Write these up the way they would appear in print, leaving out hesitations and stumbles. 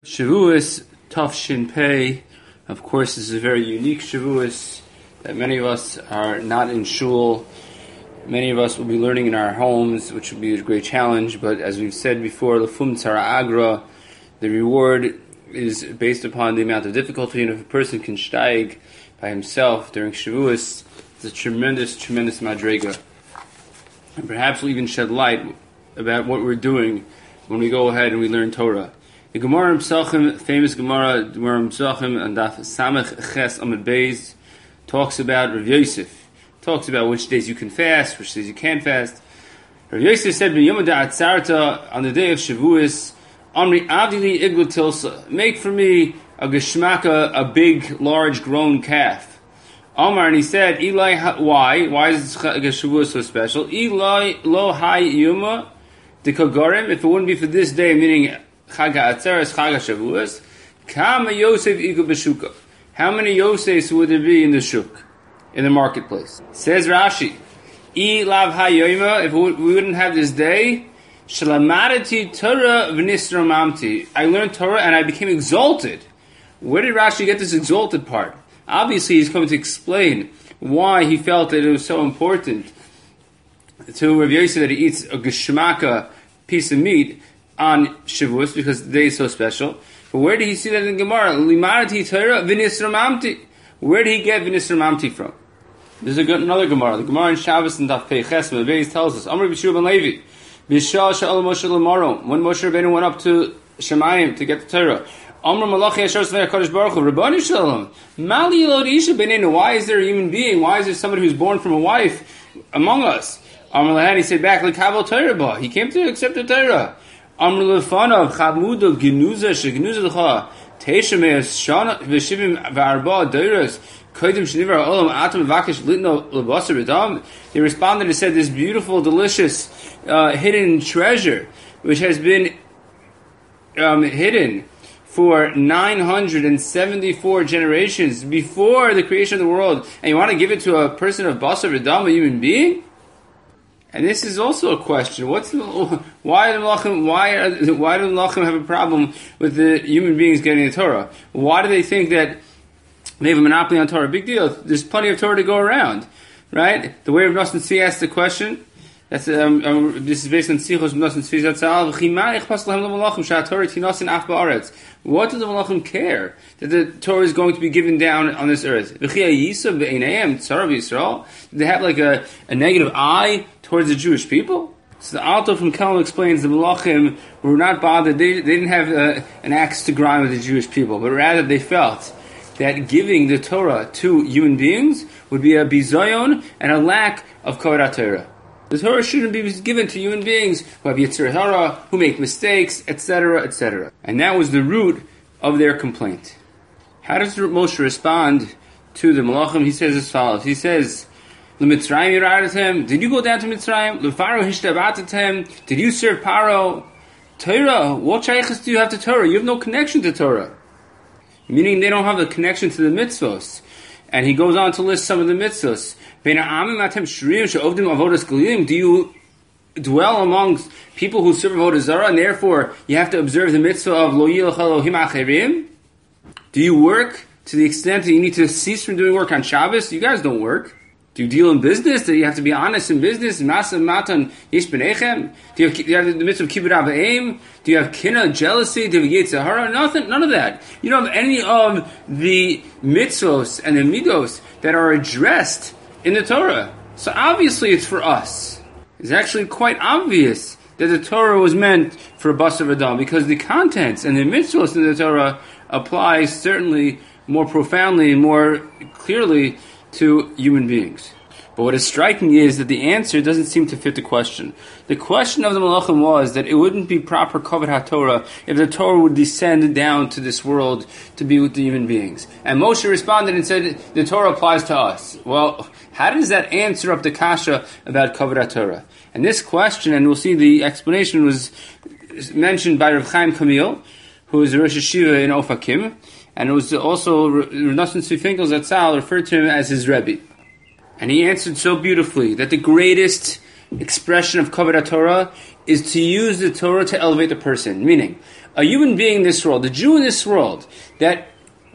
Shavuos Tafshin Pei. Of course, this is a very unique Shavuos that many of us are not in shul. Many of us will be learning in our homes, which will be a great challenge. But as we've said before, Lefum Tzara Agra, the reward is based upon the amount of difficulty. And if a person can steig by himself during Shavuos, it's a tremendous, tremendous madrega. And perhaps we'll even shed light about what we're doing when we go ahead and we learn Torah. The Gemara in Pesachim, famous Gemara in Pesachim, and Daf Samech Ches Amud Beis, talks about Rav Yosef. Talks about which days you can fast, which days you can't fast. Rav Yosef said, "B'yom da'atzarta, on the day of Shavuos, Amri Avdili Iglu Tilsa, make for me a geshmaka, a big, large, grown calf." Amar, and he said, "Eli, why? Why is Shavuos so special? Eli lo hai yuma dekagorim. If it wouldn't be for this day, meaning Chag HaAtzeres, Chag HaShavuos, Kama Yosef Igu B'Shuka. How many Yosefs would there be in the shuk, in the marketplace? Says Rashi, I lav hayoyma, if we wouldn't have this day, Shalamadati Torah v'nisramamti. I learned Torah and I became exalted. Where did Rashi get this exalted part? Obviously he's coming to explain why he felt that it was so important to Rav Yosef that he eats a geshmaka piece of meat on Shavuos, because the day is so special. But where did he see that in Gemara? Limarati Torah v'nisramamti. Where did he get v'nisramamti from? There's another Gemara. The Gemara in Shabbos and Daf Pei Ches Beis tells us, Amr B'Shua ben Levi, B'Shah Sha'al Moshe L'Maro, when Moshe Rabbeinu went up to Shemayim to get the Torah, Amr Malachi Yashar Svei HaKadosh Baruch Hu, Rabbanu Shalom, Mali Yilod Isha B'Neinu, why is there a human being? Why is there somebody who's born from a wife among us? Amr Lahan, he said back, L'Kabel Torah Ba, he came to accept the Torah. Amr Lefanav Chamuda Genuza Shegenuza L'Cha Teisha Me'as Shana V'Shivim V'Arba Deiros Kodim Shnivar Olam Atam Vakish Litno L'Basar B'Dam. He responded and said, this beautiful, delicious, hidden treasure, which has been hidden for 974 generations before the creation of the world, and you want to give it to a person of Basar B'Dam, a human being? And this is also a question. Why do the Malachim have a problem with the human beings getting the Torah? Why do they think that they have a monopoly on Torah? Big deal. There's plenty of Torah to go around, right? The way of Nosson Tzvi asked the question. That's this is based on Sichos Nosson Tzvi Zatzal. What do the Malachim care that the Torah is going to be given down on this earth? Did they have like a negative eye towards the Jewish people? So the Alto from Kelm explains the Malachim were not bothered. They didn't have an axe to grind with the Jewish people, but rather they felt that giving the Torah to human beings would be a bizayon and a lack of kavod Torah. The Torah shouldn't be given to human beings who have Yitzhar Hara, who make mistakes, etc., etc. And that was the root of their complaint. How does Moshe respond to the Malachim? He says as follows. He says, L'Mitzrayim yiradatem, did you go down to Mitzrayim? L'Faro hishtabatatem, did you serve Paro? Torah, what shaykhs do you have to Torah? You have no connection to Torah. Meaning they don't have a connection to the mitzvos. And he goes on to list some of the mitzvos. Do you dwell amongst people who serve Avodah Zarah, and therefore you have to observe the mitzvah of Lo Yilach Elohim Acherim? Do you work to the extent that you need to cease from doing work on Shabbos? You guys don't work. Do you deal in business? Do you have to be honest in business? Masa matan yesh benechem? Do you have the mitzvah of kibbud avayim? Do you have kina, jealousy? Do you have yetzer hara? Nothing, none of that. You don't have any of the mitzvos and the midos that are addressed in the Torah. So obviously it's for us. It's actually quite obvious that the Torah was meant for Basar V'Dam, because the contents and the mitzvos in the Torah apply certainly more profoundly and more clearly to human beings. But what is striking is that the answer doesn't seem to fit the question. The question of the Malachim was that it wouldn't be proper kavod HaTorah if the Torah would descend down to this world to be with the human beings. And Moshe responded and said, the Torah applies to us. Well, how does that answer up the kasha about kavod HaTorah? And this question, and we'll see the explanation, was mentioned by Rav Chaim Kamil, who is a Rosh Hashiva in Ofakim, and it was also Nosson Tzvi Finkel Zatzal referred to him as his Rebbe. And he answered so beautifully that the greatest expression of kavod HaTorah is to use the Torah to elevate the person. Meaning, a human being in this world, the Jew in this world, that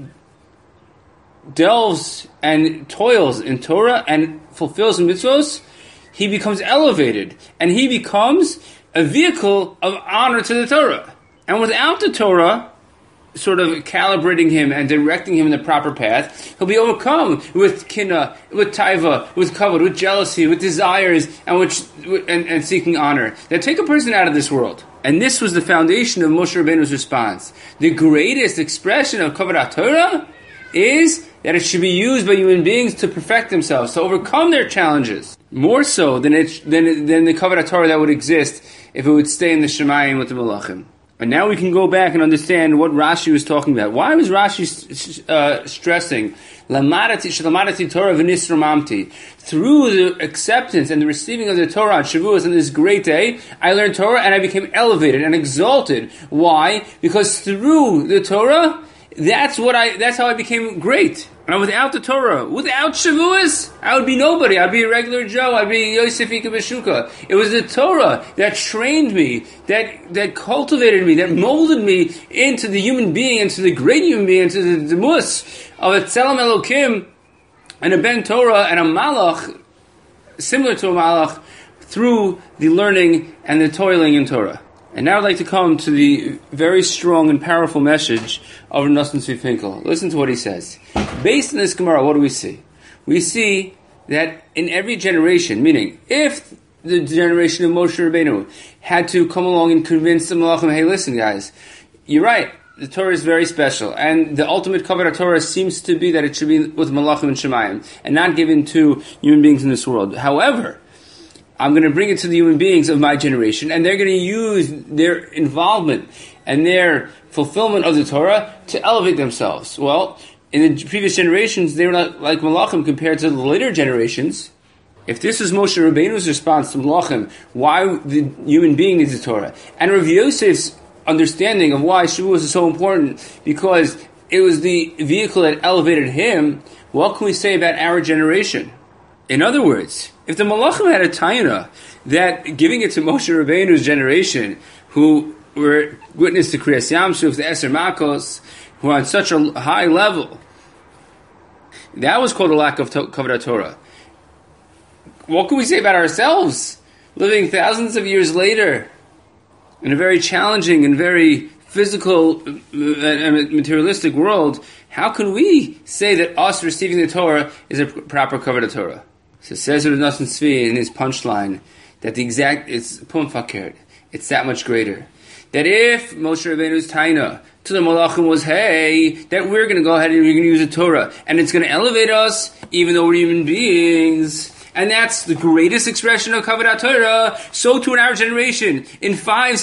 delves and toils in Torah and fulfills the mitzvos, he becomes elevated. And he becomes a vehicle of honor to the Torah. And without the Torah sort of calibrating him and directing him in the proper path, he'll be overcome with kinna, with taiva, with kavod, with jealousy, with desires, and seeking honor that take a person out of this world. And this was the foundation of Moshe Rabbeinu's response. The greatest expression of kavod Torah is that it should be used by human beings to perfect themselves, to overcome their challenges, more so than the kavod Torah that would exist if it would stay in the Shemayim with the Malachim. And now we can go back and understand what Rashi was talking about. Why was Rashi stressing Lamadati Torah v'nisramamti? Through the acceptance and the receiving of the Torah on Shavuos on this great day, I learned Torah and I became elevated and exalted. Why? Because through the Torah, that's how I became great. And without the Torah, without Shavuos, I would be nobody. I'd be a regular Joe. I'd be Yosef Ika Beshuka. It was the Torah that trained me, that cultivated me, that molded me into the human being, into the great human being, into the mus of a Tzelem Elokim, and a Ben Torah, and a Malach, similar to a Malach, through the learning and the toiling in Torah. And now I'd like to come to the very strong and powerful message of Nosson Tzvi Finkel. Listen to what he says. Based on this Gemara, what do we see? We see that in every generation, meaning if the generation of Moshe Rabbeinu had to come along and convince the Malachim, hey, listen guys, you're right, the Torah is very special, and the ultimate kavod Torah seems to be that it should be with Malachim and Shemayim, and not given to human beings in this world. However, I'm going to bring it to the human beings of my generation, and they're going to use their involvement and their fulfillment of the Torah to elevate themselves. Well, in the previous generations, they were not like Malachim compared to the later generations. If this is Moshe Rabbeinu's response to Malachim, why the human being needs the Torah, and Rav Yosef's understanding of why Shavuos is so important, because it was the vehicle that elevated him, what can we say about our generation? In other words, if the Malachim had a taina that giving it to Moshe Rabbeinu's generation, who were witness to Kriyas Yamsuf, the Eser Makos, who are on such a high level, that was called a lack of kavod Torah. What can we say about ourselves, living thousands of years later, in a very challenging and very physical and materialistic world? How can we say that us receiving the Torah is a proper kavod Torah? So says Rav Nosson Tzvi in his punchline that it's pum fakert. It's that much greater. That if Moshe Rabbeinu's taina to the Malachim was, hey, that we're going to go ahead and we're going to use the Torah, and it's going to elevate us, even though we're human beings, and that's the greatest expression of kavod Torah, so too in our generation, in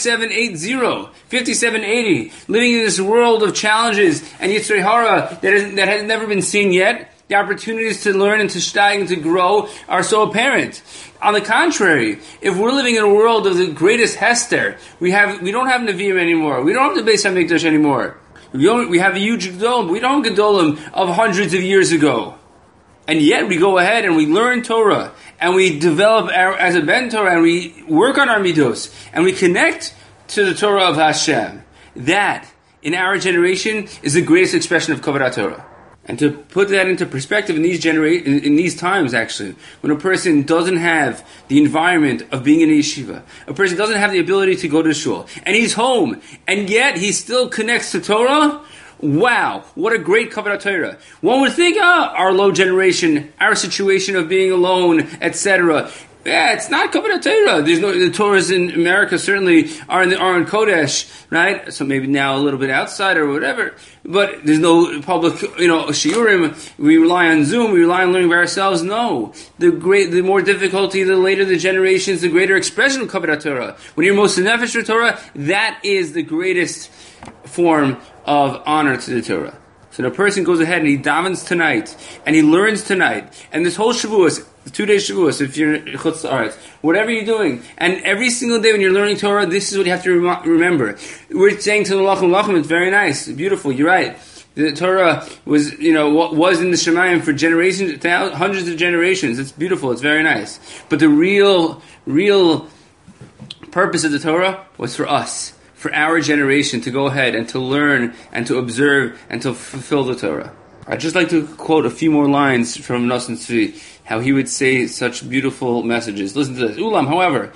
5780, living in this world of challenges and Yitzrei Hara that has never been seen yet, the opportunities to learn and to steig and to grow are so apparent. On the contrary, if we're living in a world of the greatest Hester, we don't have Nevi'im anymore. We don't have the Beis HaMikdash anymore. We have a huge Gedolim. We don't have Gedolim of hundreds of years ago. And yet we go ahead and we learn Torah, and we develop as a Ben Torah, and we work on our midos, and we connect to the Torah of Hashem. That, in our generation, is the greatest expression of kavod Torah. And to put that into perspective in these times, actually, when a person doesn't have the environment of being in a yeshiva, a person doesn't have the ability to go to shul, and he's home, and yet he still connects to Torah, wow, what a great kavod Torah. One would think, our low generation, our situation of being alone, etc. Yeah, it's not kavod Torah. The Torahs in America certainly are in the Aron Kodesh, right? So maybe now a little bit outside or whatever. But there's no public, shiurim. We rely on Zoom. We rely on learning by ourselves. No, the more difficulty, the later the generations, the greater expression of kavod Torah. When you're most nefesh for Torah, that is the greatest form of honor to the Torah. So the person goes ahead and he davens tonight, and he learns tonight, and this whole Shavuos, 2 days Shavuos, if you're Chutz La'aretz, whatever you're doing, and every single day when you're learning Torah, this is what you have to remember. We're saying to the Malachim, it's very nice, beautiful, you're right. The Torah was, what was in the Shemayim for generations, hundreds of generations. It's beautiful, it's very nice. But the real purpose of the Torah was for us, for our generation to go ahead and to learn and to observe and to fulfill the Torah. I'd just like to quote a few more lines from Nosson Tzvi, how he would say such beautiful messages. Listen to this. Ulam, however,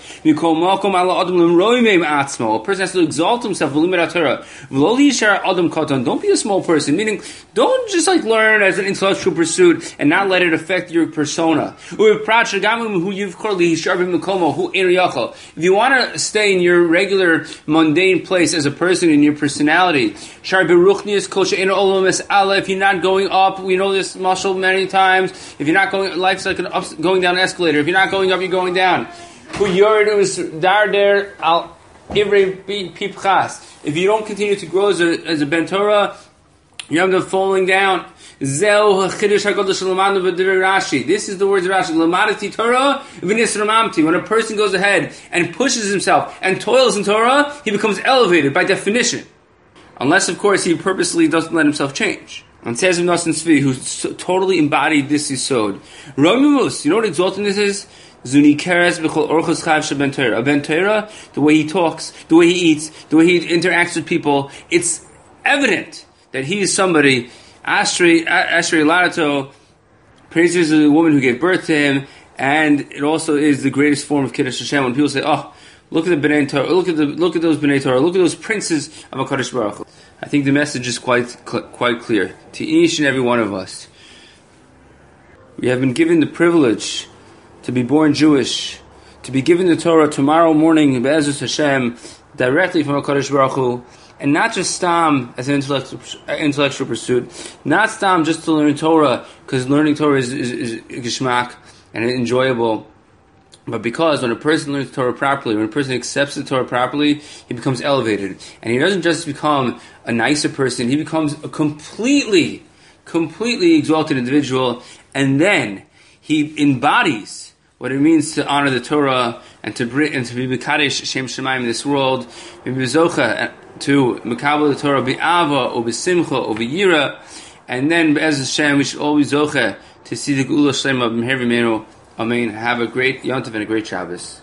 a person has to exalt himself. Don't be a small person, meaning don't just learn as an intellectual pursuit and not let it affect your persona. If you want to stay in your regular mundane place as a person in your personality, if you're not going up, we know this muscle many times. If you're not going, life's like going down an escalator. If you're not going up, you're going down. If you don't continue to grow as a Ben Torah, you end up falling down. This is the words of Rashi. When a person goes ahead and pushes himself and toils in Torah, he becomes elevated by definition. Unless, of course, he purposely doesn't let himself change. And says of Nosson Tzvi, who totally embodied this yisod. Romimus, you know what exaltedness is? Zuni keres b'chol orchos chav sheben Torah. A Ben Torah, the way he talks, the way he eats, the way he interacts with people, it's evident that he is somebody. Ashrei Ladato praises the woman who gave birth to him, and it also is the greatest form of Kiddush Hashem. When people say, "Oh, look at the Bnei Torah, look at those Bnei Torah, look at those princes of HaKadosh Baruch Hu." I think the message is quite clear to each and every one of us. We have been given the privilege to be born Jewish, to be given the Torah tomorrow morning, Be'ezus Hashem, directly from HaKadosh Baruch Hu, and not just stam as an intellectual pursuit, not stam just to learn Torah, because learning Torah is geshmak and enjoyable. But because when a person learns Torah properly, when a person accepts the Torah properly, he becomes elevated. And he doesn't just become a nicer person, he becomes a completely exalted individual. And then he embodies what it means to honor the Torah and to be Mekadesh Shem Shemaim in this world, to Mekabel the Torah bi'ava or b'simcha or b'yira. And then, Be'ez Hashem, we should always zoche to see the Geula Shlema b'meher v'meinu. Amen. Have a great Yom Tov and a great Shabbos.